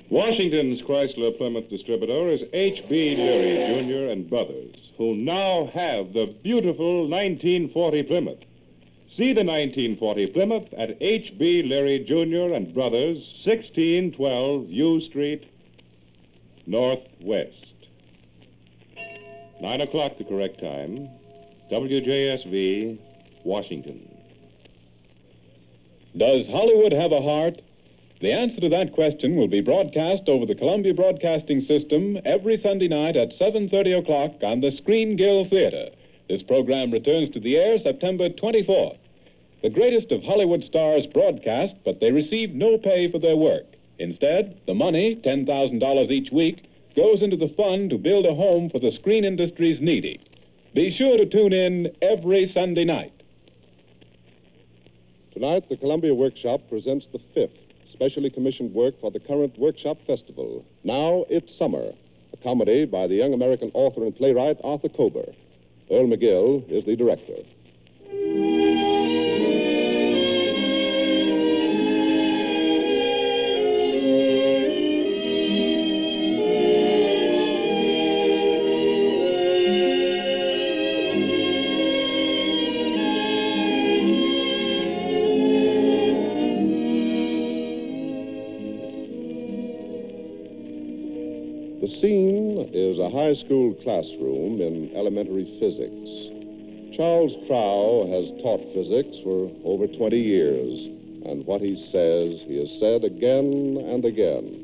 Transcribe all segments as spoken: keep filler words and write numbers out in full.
Washington's Chrysler Plymouth distributor is H B. Leary, Junior and Brothers, who now have the beautiful nineteen forty Plymouth. See the nineteen forty Plymouth at H B. Leary, Junior and Brothers, sixteen twelve U Street, Northwest. Nine o'clock, the correct time. W J S V, Washington. Does Hollywood have a heart? The answer to that question will be broadcast over the Columbia Broadcasting System every Sunday night at seven thirty o'clock on the Screen Guild Theater. This program returns to the air September twenty-fourth. The greatest of Hollywood stars broadcast, but they receive no pay for their work. Instead, the money, ten thousand dollars each week, goes into the fund to build a home for the screen industry's needy. Be sure to tune in every Sunday night. Tonight, the Columbia Workshop presents the fifth specially commissioned work for the current Workshop Festival. Now It's Summer, a comedy by the young American author and playwright Arthur Kober. Earl McGill is the director. The scene is a high school classroom in elementary physics. Charles Trow has taught physics for over twenty years, and what he says, he has said again and again.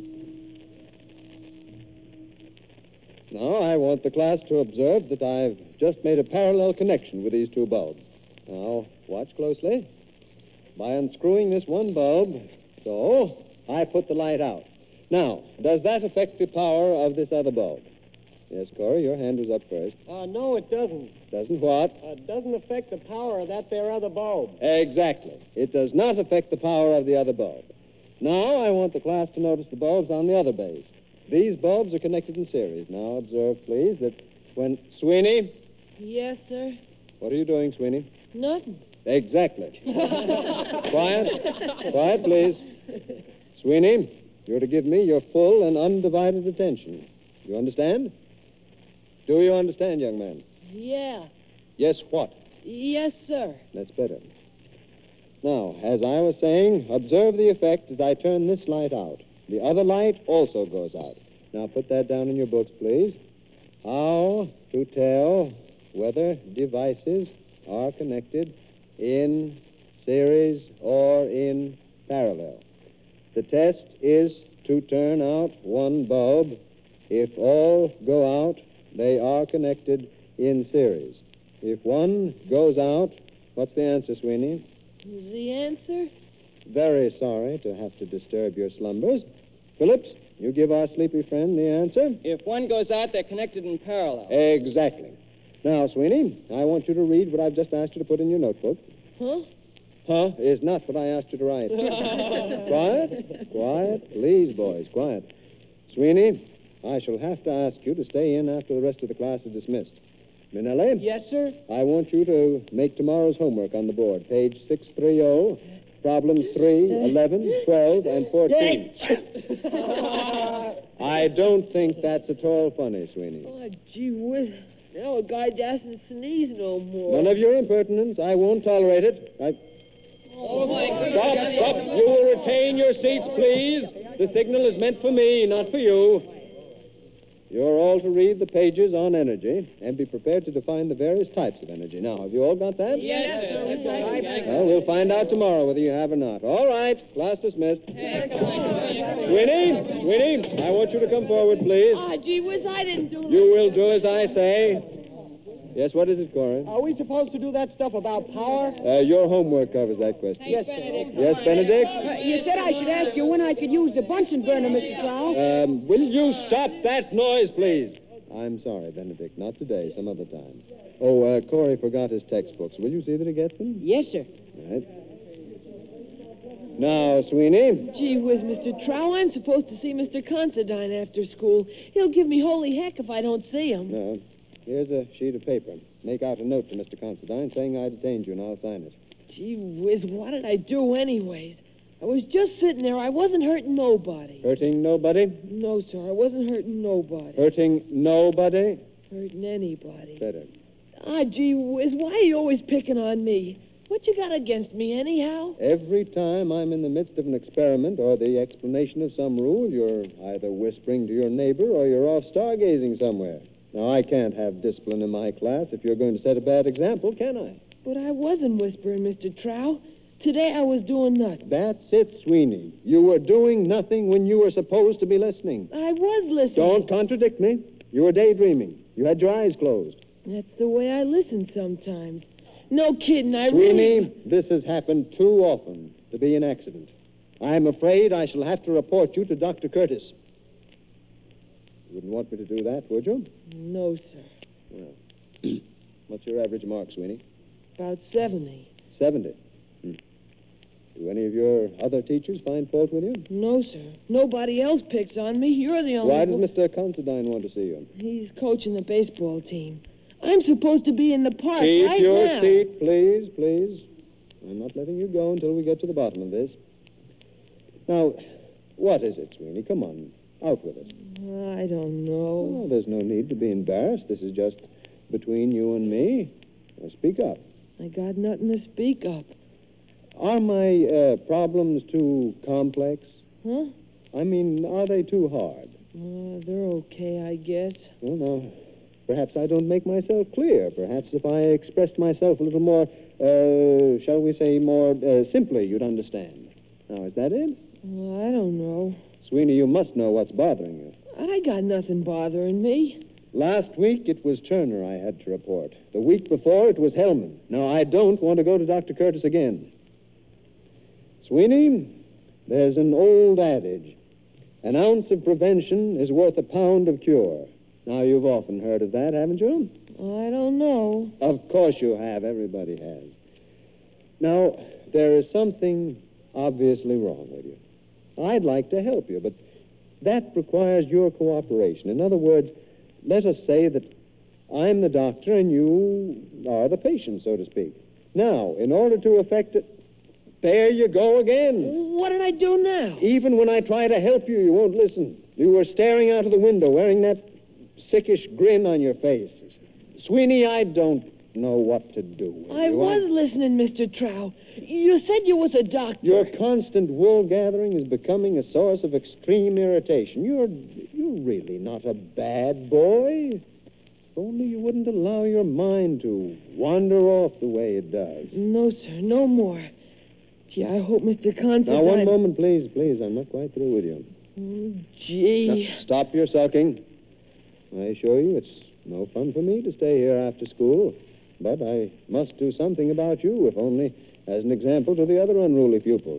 Now, I want the class to observe that I've just made a parallel connection with these two bulbs. Now, watch closely. By unscrewing this one bulb, so, I put the light out. Now, does that affect the power of this other bulb? Yes, Corey, your hand was up first. Uh, no, it doesn't. Doesn't what? Uh, it doesn't affect the power of that there other bulb. Exactly. It does not affect the power of the other bulb. Now, I want the class to notice the bulbs on the other base. These bulbs are connected in series. Now, observe, please, that when... Sweeney? Yes, sir? What are you doing, Sweeney? Nothing. Exactly. Quiet. Quiet, please. Sweeney, you're to give me your full and undivided attention. You understand? Do you understand, young man? Yeah. Yes, what? Yes, sir. That's better. Now, as I was saying, observe the effect as I turn this light out. The other light also goes out. Now, put that down in your books, please. How to tell whether devices are connected in series or in parallel. The test is to turn out one bulb. If all go out, they are connected in series. If one goes out, what's the answer, Sweeney? The answer? Very sorry to have to disturb your slumbers. Phillips, you give our sleepy friend the answer. If one goes out, they're connected in parallel. Exactly. Now, Sweeney, I want you to read what I've just asked you to put in your notebook. Huh? Huh is not what I asked you to write. Quiet? Quiet? Please, boys, quiet. Sweeney, I shall have to ask you to stay in after the rest of the class is dismissed. Minelli? Yes, sir? I want you to make tomorrow's homework on the board. Page six thirty, problems three, eleven, twelve, and fourteen. I don't think that's at all funny, Sweeney. Oh, gee whiz. Now a guy doesn't sneeze no more. None of your impertinence. I won't tolerate it. I... Oh, my goodness. Stop, stop. You will retain your seats, please. The signal is meant for me, not for you. You're all to read the pages on energy and be prepared to define the various types of energy. Now, have you all got that? Yes, sir. Well, we'll find out tomorrow whether you have or not. All right. Class dismissed. Sweeney, Sweeney, I want you to come forward, please. Ah, gee whiz, I didn't do You will do as I say. Yes, what is it, Corey? Are we supposed to do that stuff about power? Uh, your homework covers that question. Yes, sir. Yes, Benedict? Uh, you said I should ask you when I could use the Bunsen burner, Mister Trow. Um, will you stop that noise, please? I'm sorry, Benedict. Not today. Some other time. Oh, uh, Corey forgot his textbooks. Will you see that he gets them? Yes, sir. Right. Now, Sweeney. Gee whiz, Mister Trow, I'm supposed to see Mister Considine after school. He'll give me holy heck if I don't see him. No. Here's a sheet of paper. Make out a note to Mister Considine saying I detained you, and I'll sign it. Gee whiz, what did I do anyways? I was just sitting there. I wasn't hurting nobody. Hurting nobody? No, sir, I wasn't hurting nobody. Hurting nobody? Hurting anybody. Better. Ah, gee whiz, why are you always picking on me? What you got against me, anyhow? Every time I'm in the midst of an experiment or the explanation of some rule, you're either whispering to your neighbor or you're off stargazing somewhere. Now, I can't have discipline in my class if you're going to set a bad example, can I? But I wasn't whispering, Mister Trow. Today I was doing nothing. That's it, Sweeney. You were doing nothing when you were supposed to be listening. I was listening. Don't contradict me. You were daydreaming. You had your eyes closed. That's the way I listen sometimes. No kidding, I Sweeney, really... this has happened too often to be an accident. I'm afraid I shall have to report you to Doctor Curtis. You wouldn't want me to do that, would you? No, sir. Well, what's your average mark, Sweeney? About seventy. Seventy. Hmm. Do any of your other teachers find fault with you? No, sir. Nobody else picks on me. You're the only Why does one. Mister Considine want to see you? He's coaching the baseball team. I'm supposed to be in the park Keep right your now. seat, please, please. I'm not letting you go until we get to the bottom of this. Now, what is it, Sweeney? Come on, out with it. I don't know. Oh, there's no need to be embarrassed. This is just between you and me. Now, speak up. I got nothing to speak up. Are my uh, problems too complex? Huh? I mean, are they too hard? Uh, they're okay, I guess. Well, now, perhaps I don't make myself clear. Perhaps if I expressed myself a little more, uh, shall we say, more uh, simply, you'd understand. Now, is that it? Well, I don't know. Sweeney, you must know what's bothering you. I got nothing bothering me. Last week, it was Turner I had to report. The week before, it was Hellman. Now, I don't want to go to Doctor Curtis again. Sweeney, there's an old adage. An ounce of prevention is worth a pound of cure. Now, you've often heard of that, haven't you? I don't know. Of course you have. Everybody has. Now, there is something obviously wrong with you. I'd like to help you, but that requires your cooperation. In other words, let us say that I'm the doctor and you are the patient, so to speak. Now, in order to effect it, there you go again. What did I do now? Even when I try to help you, you won't listen. You were staring out of the window, wearing that sickish grin on your face. Sweeney, I don't know what to do with I you. was listening, Mister Trow. You said you was a doctor. Your constant wool gathering is becoming a source of extreme irritation. You're you're really not a bad boy. If only you wouldn't allow your mind to wander off the way it does. No, sir, no more. Gee, I hope Mister Considine... Now, one moment, please, please. I'm not quite through with you. Oh, gee. Now, stop your sulking. I assure you it's no fun for me to stay here after school. But I must do something about you, if only as an example to the other unruly pupils.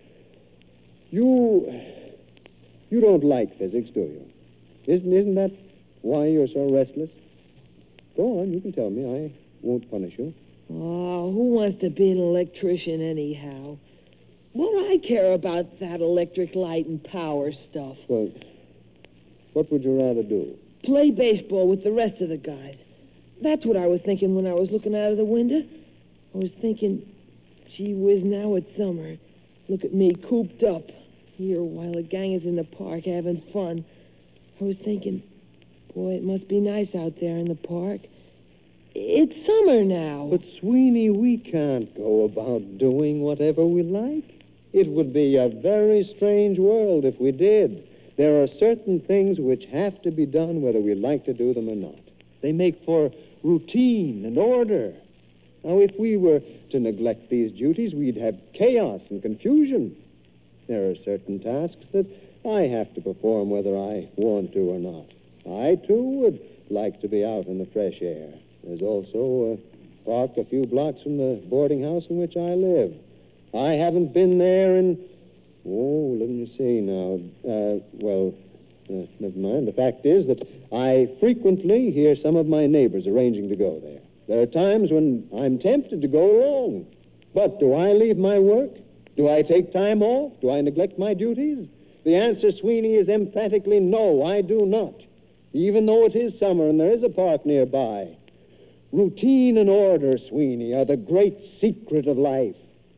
You... You don't like physics, do you? Isn't, isn't that why you're so restless? Go on, you can tell me. I won't punish you. Oh, who wants to be an electrician anyhow? What do I care about that electric light and power stuff? Well, what would you rather do? Play baseball with the rest of the guys. That's what I was thinking when I was looking out of the window. I was thinking, gee whiz, now it's summer. Look at me, cooped up here while the gang is in the park having fun. I was thinking, boy, it must be nice out there in the park. It's summer now. But, Sweeney, we can't go about doing whatever we like. It would be a very strange world if we did. There are certain things which have to be done whether we like to do them or not. They make for routine and order. Now, if we were to neglect these duties, we'd have chaos and confusion. There are certain tasks that I have to perform whether I want to or not. I, too, would like to be out in the fresh air. There's also a park a few blocks from the boarding house in which I live. I haven't been there in, oh, let me see now. Uh, well, uh, never mind. The fact is that I frequently hear some of my neighbors arranging to go there. There are times when I'm tempted to go along. But do I leave my work? Do I take time off? Do I neglect my duties? The answer, Sweeney, is emphatically no, I do not. Even though it is summer and there is a park nearby. Routine and order, Sweeney, are the great secret of life.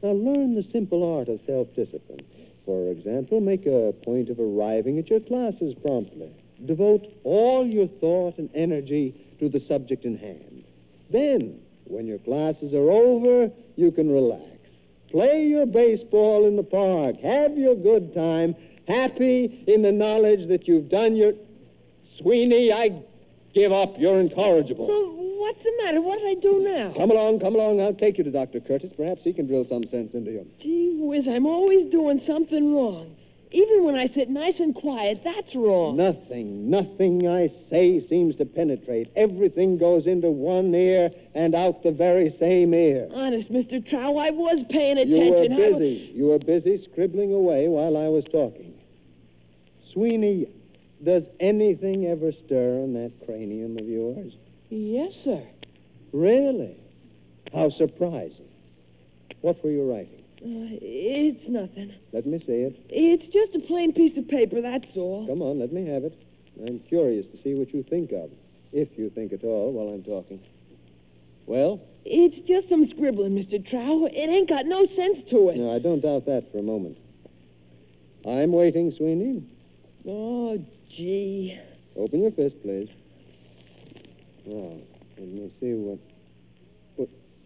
Now, learn the simple art of self-discipline. For example, make a point of arriving at your classes promptly. Devote all your thought and energy to the subject in hand. Then, when your classes are over, you can relax. Play your baseball in the park. Have your good time, happy in the knowledge that you've done your... Sweeney, I give up. You're incorrigible. Well, what's the matter? What did I do now? Come along, come along. I'll take you to Doctor Curtis. Perhaps he can drill some sense into you. Gee whiz, I'm always doing something wrong. Even when I sit nice and quiet, that's wrong. Nothing, nothing I say seems to penetrate. Everything goes into one ear and out the very same ear. Honest, Mister Trow, I was paying attention. You were I was- busy. You were busy scribbling away while I was talking. Sweeney, does anything ever stir in that cranium of yours? Yes, sir. Really? How surprising. What were you writing? Uh, it's nothing. Let me see it. It's just a plain piece of paper, that's all. Come on, let me have it. I'm curious to see what you think of, if you think at all while I'm talking. Well? It's just some scribbling, Mister Trow. It ain't got no sense to it. No, I don't doubt that for a moment. I'm waiting, Sweeney. Oh, gee. Open your fist, please. Now, let me see what... What...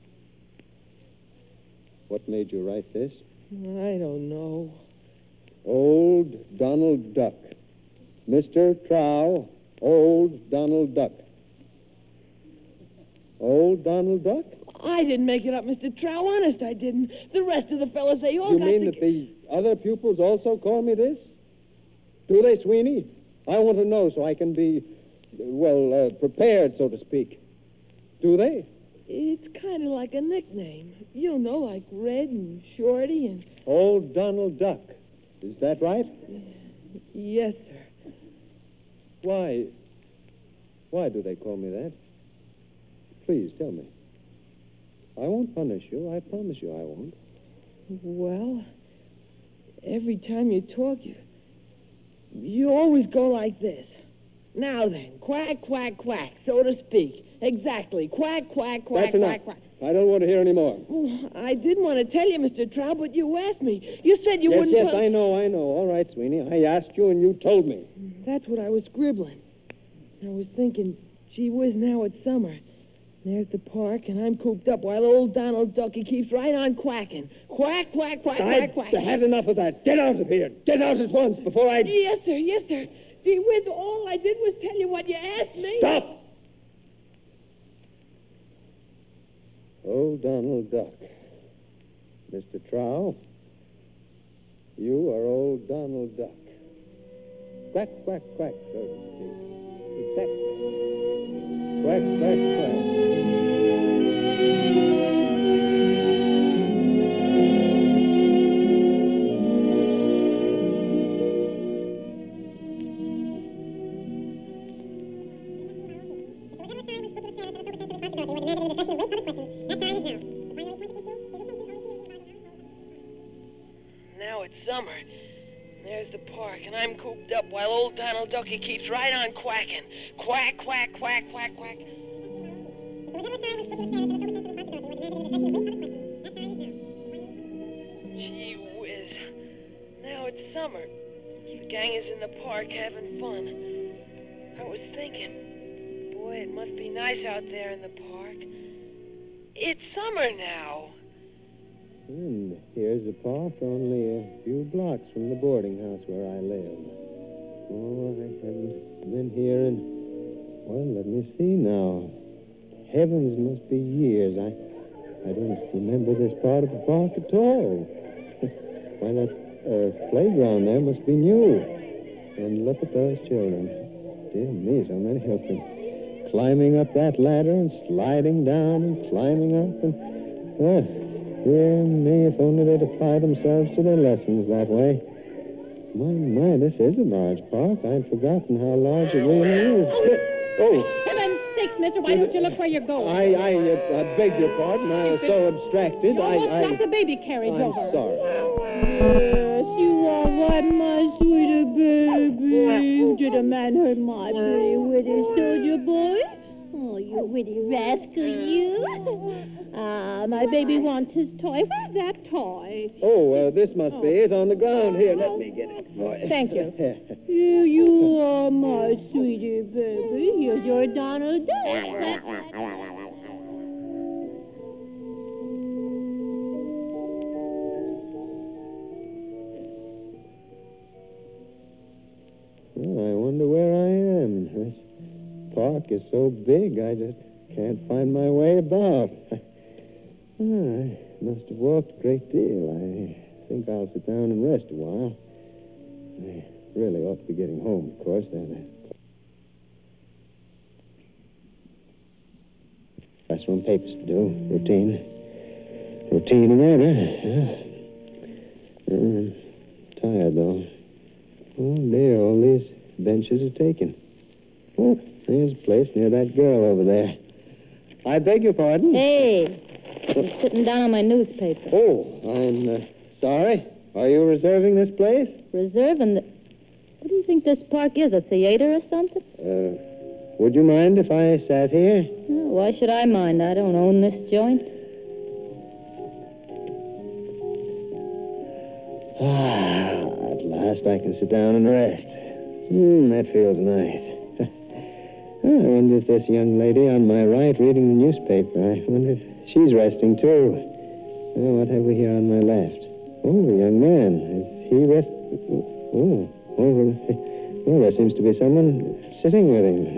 What made you write this? I don't know. Old Donald Duck. Mister Trow, Old Donald Duck. Old Donald Duck? I didn't make it up, Mister Trow. Honest, I didn't. The rest of the fellas, they all You got mean to... that the other pupils also call me this? Do they, Sweeney? I want to know so I can be, well, uh, prepared, so to speak. Do they? It's kind of like a nickname. You know, like Red and Shorty and... Old Donald Duck. Is that right? Yes, sir. Why? Why do they call me that? Please, tell me. I won't punish you. I promise you I won't. Well, every time you talk, you... You always go like this. Now then, quack, quack, quack, so to speak. Exactly. Quack, quack, quack, That's enough. quack, quack. I don't want to hear any more. Oh, I did want to tell you, Mister Trow, but you asked me. You said you yes, wouldn't... yes, pun- I know, I know. All right, Sweeney. I asked you and you told me. That's what I was scribbling. I was thinking, gee whiz, now it's summer. There's the park, and I'm cooped up while old Donald Ducky keeps right on quacking. Quack, quack, quack, I've quack, quack. had enough of that. Get out of here. Get out at once before I... Yes, sir, yes, sir. Gee whiz, all I did was tell you what you asked me. Stop! Old Donald Duck. Mister Trow, you are old Donald Duck. Quack, quack, quack, so to speak. Exactly. Quack, quack, quack. Now it's summer. There's the park, and I'm cooped up while old Donald Ducky keeps right on quacking. Quack, quack, quack, quack, quack. Gee whiz. Now it's summer. The gang is in the park having fun. I was thinking, boy, it must be nice out there in the park. It's summer now. And here's the park, only a few blocks from the boarding house where I live. Oh, I haven't been here in, well, let me see now. Heavens, must be years. I, I don't remember this part of the park at all. Why, that uh, playground there must be new. And look at those children. Dear me, so many of them. Climbing up that ladder and sliding down and climbing up and, well... Dear me, if only they'd apply themselves to their lessons that way. My, my, this is a large park. I'd forgotten how large it really is. Oh, Heaven's sakes, mister, why don't you look where you're going? I, I, uh, I beg your pardon. I was so abstracted. You I, almost I... knocked the baby carriage I'm over. sorry. Yes, you are right, my sweetie baby. Did a man hurt my pretty witty soldier boy? Oh, you witty rascal, you. Ah, my baby wants his toy. Where's that toy? Oh, uh, this must be it on the ground. Here, let me get it. Boy. Thank you. Here you are, my sweetie baby. Here's your Donald Duck. Oh, I wonder where I am. This park is so big, I just can't find my way about. Oh, I must have walked a great deal. I think I'll sit down and rest a while. I really ought to be getting home, of course. Then. Classroom papers to do. Routine. Routine in order. Yeah. I'm tired, though. Oh, dear, all these benches are taken. Oh, there's a place near that girl over there. I beg your pardon? Hey, I'm sitting down on my newspaper. Oh, I'm uh, sorry. Are you reserving this place? Reserving the... What do you think this park is, a theater or something? Uh, would you mind if I sat here? Oh, why should I mind? I don't own this joint. Ah, at last I can sit down and rest. Hmm, that feels nice. I wonder if this young lady on my right reading the newspaper, I wonder if she's resting too. Well, what have we here on my left? Oh, a young man. Is he rest... Oh, oh, well, there seems to be someone sitting with him.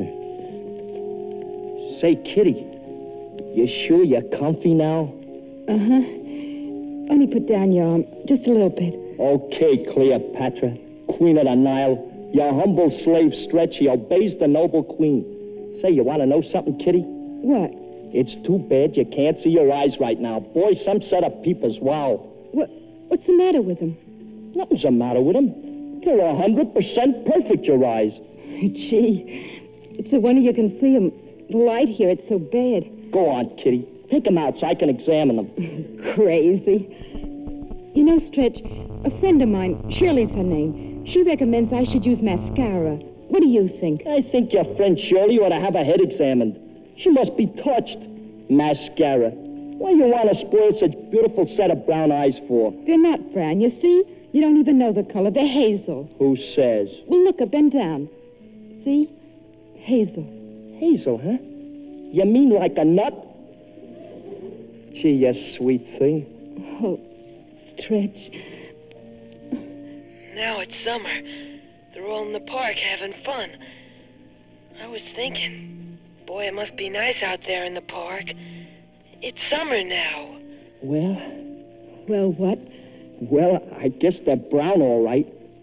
Say, Kitty, you sure you're comfy now? Uh-huh. Only put down your arm just a little bit. Okay, Cleopatra, Queen of the Nile. Your humble slave Stretch, he obeys the noble queen. Say, you want to know something, Kitty? What? It's too bad you can't see your eyes right now. Boy, some set of peepers, wow. What? What's the matter with him? Nothing's the matter with them. They're a hundred percent perfect, your eyes. Gee, it's a wonder you can see him. The light here, it's so bad. Go on, Kitty. Take them out so I can examine them. Crazy. You know, Stretch, a friend of mine, Shirley's her name, she recommends I should use mascara. What do you think? I think your friend Shirley ought to have her head examined. She must be touched. Mascara. Why you want to spoil such beautiful set of brown eyes for? They're not brown, you see? You don't even know the color. They're hazel. Who says? Well, look, bend down. See? Hazel. Hazel, huh? You mean like a nut? Gee, you sweet thing. Oh, Stretch. Now it's summer. They're all in the park having fun. I was thinking, boy, it must be nice out there in the park. It's summer now. Well, Well, what? well, I guess they're brown, all right.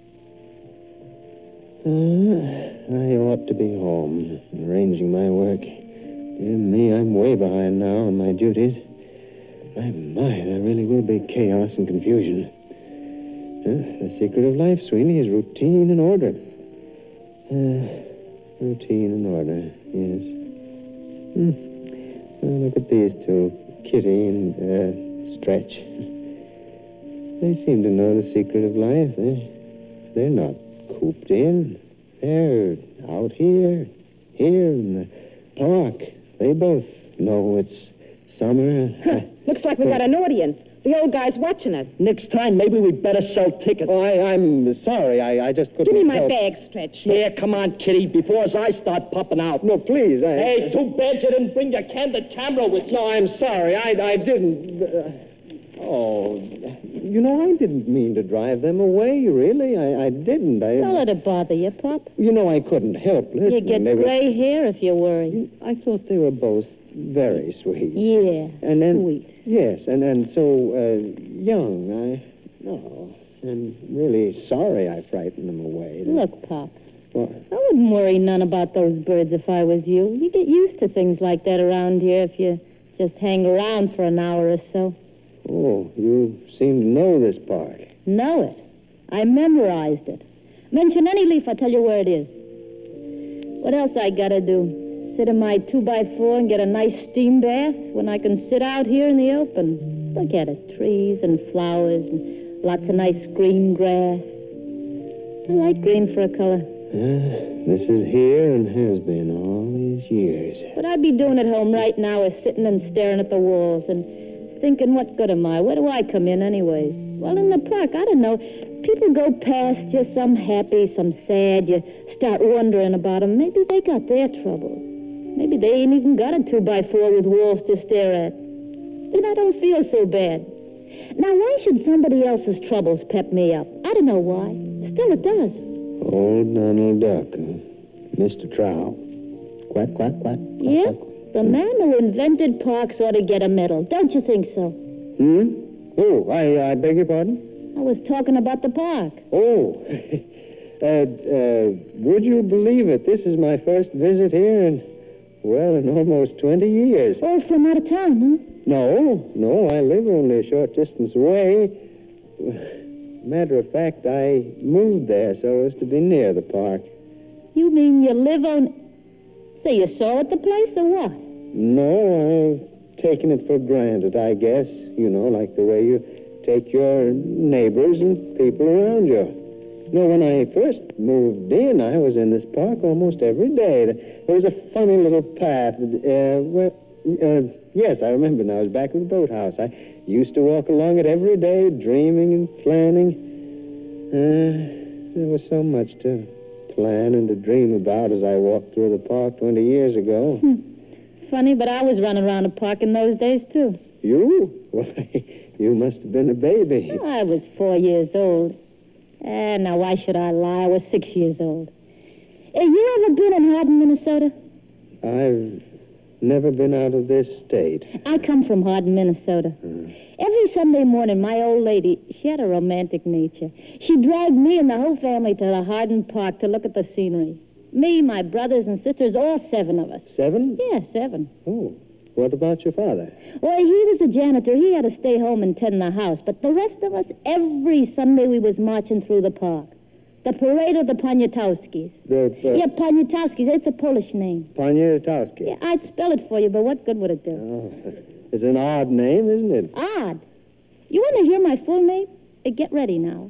Uh, I ought to be home, arranging my work. Dear me, I'm way behind now on my duties. My, my, there really will be chaos and confusion. Uh, the secret of life, Sweeney, is routine and order. Uh, routine and order, yes. Hmm. Well, look at these two, Kitty and uh, Stretch. They seem to know the secret of life. They're, they're not cooped in. They're out here, here in the park. They both know it's summer. Looks like we got an audience. The old guy's watching us. Next time, maybe we'd better sell tickets. Oh, I, I'm sorry. I, I just couldn't Give me my help. bag, Stretch. Here, come on, Kitty, before his eyes start popping out. No, please. I, Hey, too bad you didn't bring your candid camera with you. No, I'm sorry. I, I didn't. Uh, oh, you know, I didn't mean to drive them away, really. I, I didn't. I. Don't let it bother you, Pop. You know, I couldn't help listening. You get They were- gray hair if you worry. I thought they were both very sweet. Yeah, And then, sweet. Yes, and and so uh, young. I oh, and really sorry I frightened them away. Look, Pop, What? I wouldn't worry none about those birds if I was you. You get used to things like that around here if you just hang around for an hour or so. Oh, you seem to know this park. Know it. I memorized it. Mention any leaf, I'll tell you where it is. What else I gotta do? Sit in my two by four and get a nice steam bath when I can sit out here in the open. Look at it, trees and flowers and lots of nice green grass. I like green for a color. Uh, this is here and has been all these years, years. What I'd be doing at home right now is sitting and staring at the walls and thinking, what good am I? Where do I come in anyway? Well, in the park, I don't know. People go past you, some happy, some sad. You start wondering about them. Maybe they got their troubles. Maybe they ain't even got a two-by-four with walls to stare at. Then I don't feel so bad. Now, why should somebody else's troubles pep me up? I don't know why. Still, it does. Old Donald Duck, huh? Mister Trow. Quack, quack, quack. Yeah? The man who invented parks ought to get a medal. Don't you think so? Hmm? Oh, I, I beg your pardon? I was talking about the park. Oh. uh, uh, would you believe it? This is my first visit here in, well, in almost twenty years. Oh, from out of town, huh? No, no, I live only a short distance away. Matter of fact, I moved there so as to be near the park. You mean you live on... Say, you saw at the place or what? No, I've taken it for granted, I guess. You know, like the way you take your neighbors and people around you. You know, when I first moved in, I was in this park almost every day. There was a funny little path. Uh, where, uh, yes, I remember now. It was back of the boathouse. I used to walk along it every day, dreaming and planning. Uh, there was so much to plan and to dream about as I walked through the park twenty years ago. Hmm. Funny, but I was running around the park in those days, too. You? Why, you must have been a baby. I was four years old. Ah, now, why should I lie? I was six years old. Have you ever been in Hardin, Minnesota? I've never been out of this state. I come from Hardin, Minnesota. Hmm. Every Sunday morning, my old lady, she had a romantic nature. She dragged me and the whole family to the Hardin Park to look at the scenery. Me, my brothers and sisters, all seven of us. Seven? Yeah, seven. Oh, what about your father? Well, he was a janitor. He had to stay home and tend the house. But the rest of us, every Sunday we was marching through the park. The parade of the Poniatowskis. The, uh, Yeah, Poniatowskis. It's a Polish name. Poniatowski. Yeah, I'd spell it for you, but what good would it do? Oh, it's an odd name, isn't it? Odd. You want to hear my full name? Uh, get ready now.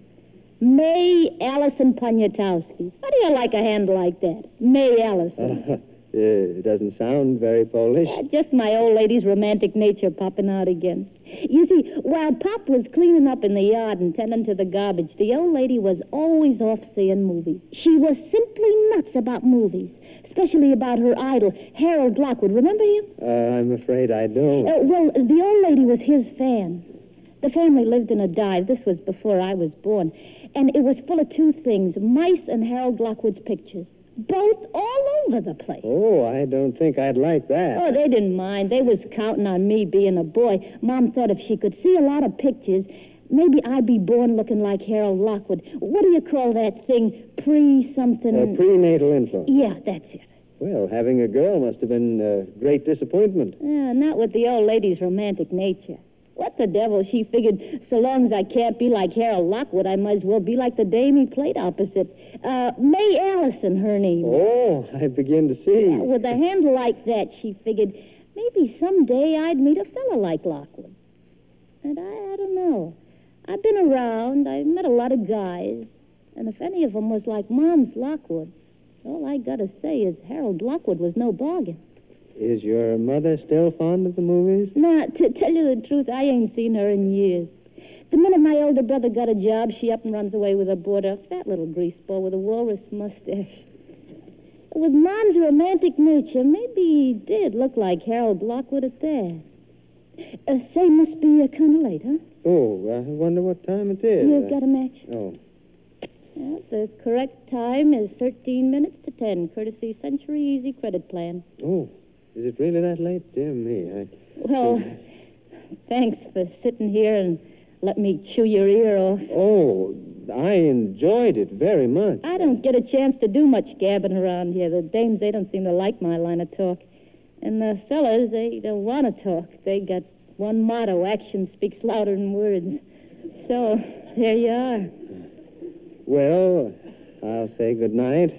May Allison Poniatowski. How do you like a hand like that? May Allison. Uh, it doesn't sound very Polish. Yeah, just my old lady's romantic nature popping out again. You see, while Pop was cleaning up in the yard and tending to the garbage, the old lady was always off seeing movies. She was simply nuts about movies, especially about her idol, Harold Lockwood. Remember him? Uh, I'm afraid I don't. Uh, well, the old lady was his fan. The family lived in a dive. This was before I was born. And it was full of two things, mice and Harold Lockwood's pictures. Both all over the place. Oh, I don't think I'd like that. Oh, they didn't mind. They was counting on me being a boy. Mom thought if she could see a lot of pictures, maybe I'd be born looking like Harold Lockwood. What do you call that thing? Pre-something? Uh, prenatal influence. Yeah, that's it. Well, having a girl must have been a great disappointment. Yeah, not with the old lady's romantic nature. What the devil? She figured so long as I can't be like Harold Lockwood, I might as well be like the dame he played opposite. Uh, May Allison, her name. Oh, I begin to see. Yeah, with a hand like that, she figured maybe someday I'd meet a fella like Lockwood. And I, I don't know. I've been around. I met a lot of guys. And if any of them was like Mom's Lockwood, all I gotta say is Harold Lockwood was no bargain. Is your mother still fond of the movies? Now, to tell you the truth, I ain't seen her in years. The minute my older brother got a job, she up and runs away with her boarder, a fat little greaseball with a walrus mustache. With Mom's romantic nature, maybe he did look like Harold Lockwood at that. Uh, say, must be uh, kind of late, huh? Oh, I wonder what time it is. You've got a match? Oh. Well, the correct time is thirteen minutes to ten, courtesy Century Easy Credit Plan. Oh, is it really that late? Dear me, I... Well, thanks for sitting here and let me chew your ear off. Oh, I enjoyed it very much. I don't get a chance to do much gabbing around here. The dames, they don't seem to like my line of talk. And the fellas, they don't want to talk. They got one motto, action speaks louder than words. So, there you are. Well, I'll say good night.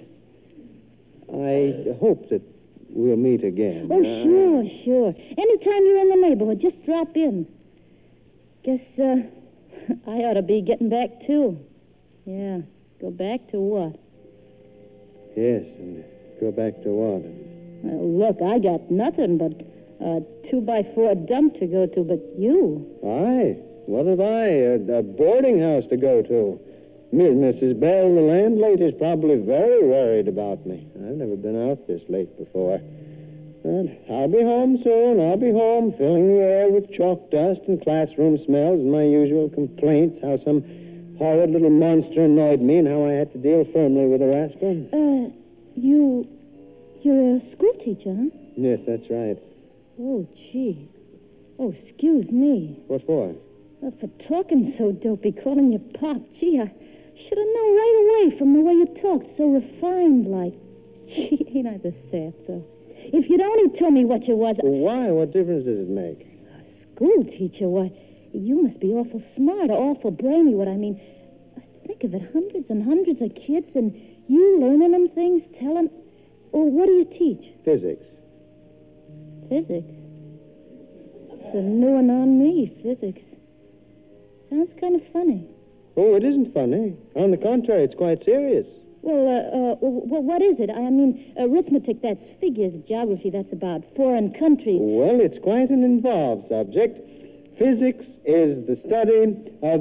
I hope that we'll meet again. Oh, sure, sure. Anytime you're in the neighborhood, just drop in. Guess, uh, I ought to be getting back, too. Yeah, go back to what? Yes, and go back to what? Well, look, I got nothing but a two-by-four dump to go to, but you... Aye. What have I? A, a boarding house to go to. Mi- Missus Bell, the landlady's probably very worried about me. I've never been out this late before. But I'll be home soon. I'll be home, filling the air with chalk dust and classroom smells and my usual complaints, how some horrid little monster annoyed me and how I had to deal firmly with the rascal. Uh, you... You're a school teacher, huh? Yes, that's right. Oh, gee. Oh, excuse me. What for? Well, for talking so dopey, calling you Pop. Gee, I should have known right away from the way you talked, so refined like. Gee, ain't I the sap, though? If you'd only told me what you was... Well, why? What difference does it make? A school teacher? Why, you must be awful smart or awful brainy, what I mean. Think of it, hundreds and hundreds of kids, and you learning them things, telling... Oh, what do you teach? Physics. Physics? It's a new one on me, physics. Sounds kind of funny. Oh, it isn't funny. On the contrary, it's quite serious. Well, uh, uh, well, what is it? I mean, arithmetic, that's figures. Geography, that's about foreign countries. Well, it's quite an involved subject. Physics is the study of...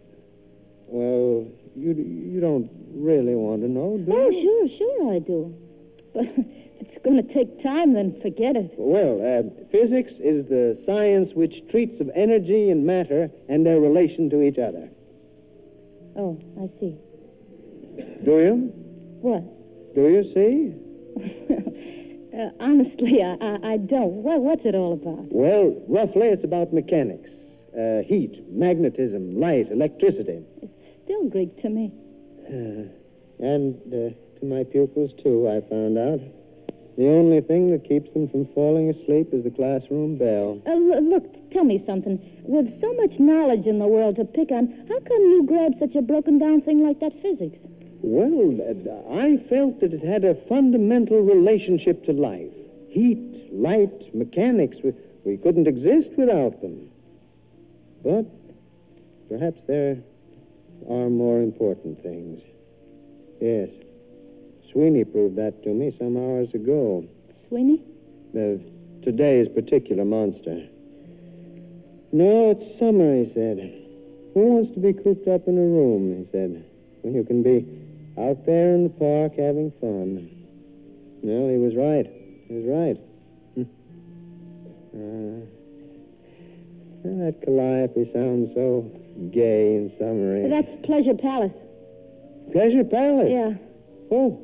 Well, you you don't really want to know, do Oh, you? sure, sure I do. But if it's going to take time, then forget it. Well, uh, physics is the science which treats of energy and matter and their relation to each other. Oh, I see. Do you? What? Do you see? uh, honestly, I, I, I don't. What, what's it all about? Well, roughly, it's about mechanics. Uh, heat, magnetism, light, electricity. It's still Greek to me. Uh, and uh, to my pupils, too, I found out. The only thing that keeps them from falling asleep is the classroom bell. Uh, l- look, tell me something. With so much knowledge in the world to pick on, how come you grabbed such a broken-down thing like that physics? Well, uh, I felt that it had a fundamental relationship to life. Heat, light, mechanics. We, we couldn't exist without them. But perhaps there are more important things. Yes. Sweeney proved that to me some hours ago. Sweeney? The today's particular monster. No, it's summer, he said. Who wants to be cooped up in a room, he said, when you can be out there in the park having fun. Well, he was right. He was right. uh, that Calliope sounds so gay and summery. That's Pleasure Palace. Pleasure Palace? Yeah. Oh.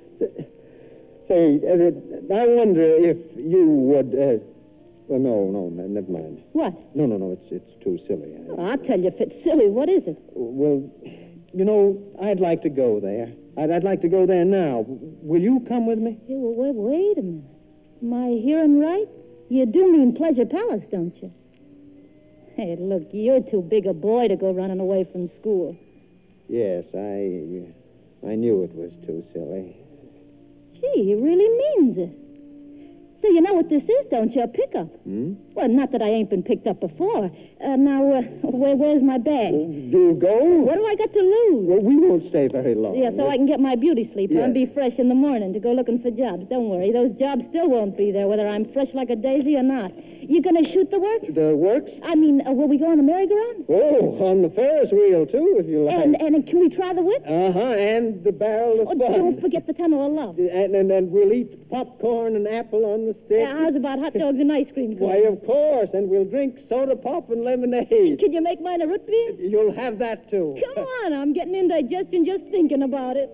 Say, uh, I wonder if you would... Uh, well, no, no, no, never mind. What? No, no, no, it's it's too silly. I... Oh, I'll tell you if it's silly. What is it? Well, you know, I'd like to go there. I'd, I'd like to go there now. Will you come with me? Hey, well, wait, wait a minute. Am I hearing right? You do mean Pleasure Palace, don't you? Hey, look, you're too big a boy to go running away from school. Yes, I... I knew it was too silly. Gee, he really means it. So you know what this is, don't you? A pickup. Hmm? Well, not that I ain't been picked up before. Uh, now, uh, where, where's my bag? Do you go? What do I got to lose? Well, we won't stay very long. Yeah, so I can get my beauty sleep Yes. and be fresh in the morning to go looking for jobs. Don't worry, those jobs still won't be there, whether I'm fresh like a daisy or not. You gonna shoot the works? The works? I mean, uh, will we go on the merry-go-round? Oh, on the Ferris wheel, too, if you like. And, and can we try the whip? Uh-huh, and the barrel of Oh, fun. don't forget the tunnel of love. And, and, and we'll eat popcorn and apple on the stick. Yeah, how's about hot dogs and ice cream? Why, of course, and we'll drink soda pop and lemonade. Can you make mine a root beer? You'll have that, too. Come on, I'm getting indigestion just thinking about it.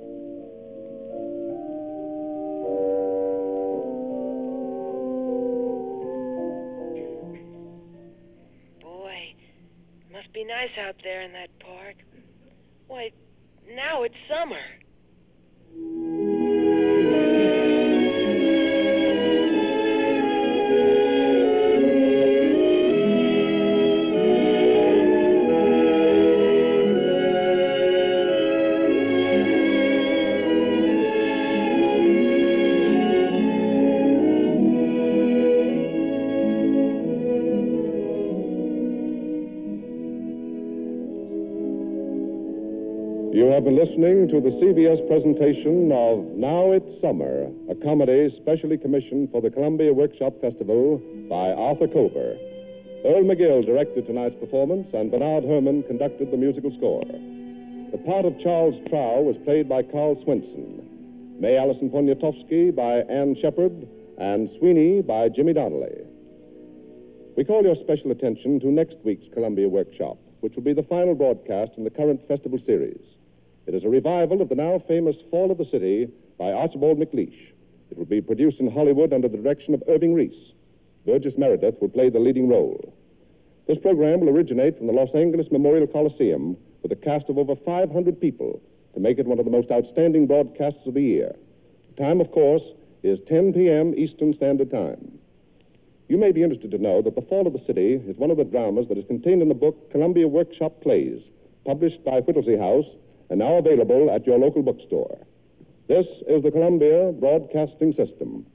Boy, must be nice out there in that park. Why, now it's summer. You have been listening to the C B S presentation of Now It's Summer, a comedy specially commissioned for the Columbia Workshop Festival by Arthur Kober. Earl McGill directed tonight's performance, and Bernard Herrmann conducted the musical score. The part of Charles Trow was played by Carl Swinson, May Allison Poniatowski by Ann Shepard, and Sweeney by Jimmy Donnelly. We call your special attention to next week's Columbia Workshop, which will be the final broadcast in the current festival series. It is a revival of the now famous Fall of the City by Archibald MacLeish. It will be produced in Hollywood under the direction of Irving Reese. Burgess Meredith will play the leading role. This program will originate from the Los Angeles Memorial Coliseum with a cast of over five hundred people to make it one of the most outstanding broadcasts of the year. The time, of course, is ten p.m. Eastern Standard Time. You may be interested to know that The Fall of the City is one of the dramas that is contained in the book Columbia Workshop Plays, published by Whittlesey House and now available at your local bookstore. This is the Columbia Broadcasting System.